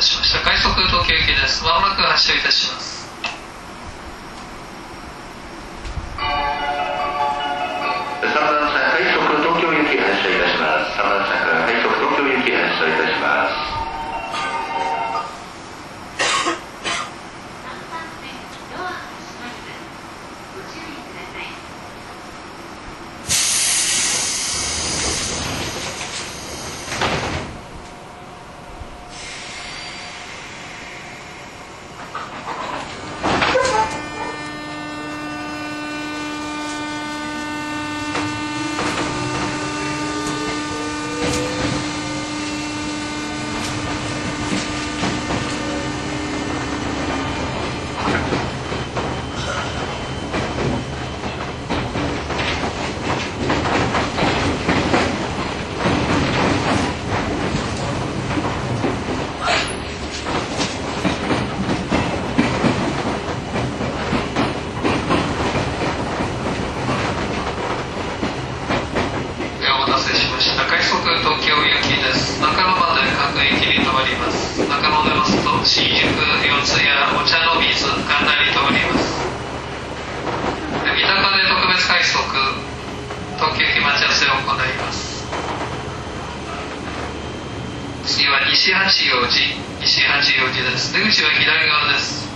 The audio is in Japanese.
しました。快速東京行きです。まもなく発車いたします。 3番線快速東京行き発車いたします。3番線から快速東京行き発車いたします。 快速東京行きです。中野まで各駅に停まります。中野出ますと新宿、四谷、お茶の水、神田に停まります。三鷹で特別快速東京行き待ち合わせを行います。次は西八王子です。出口は左側です。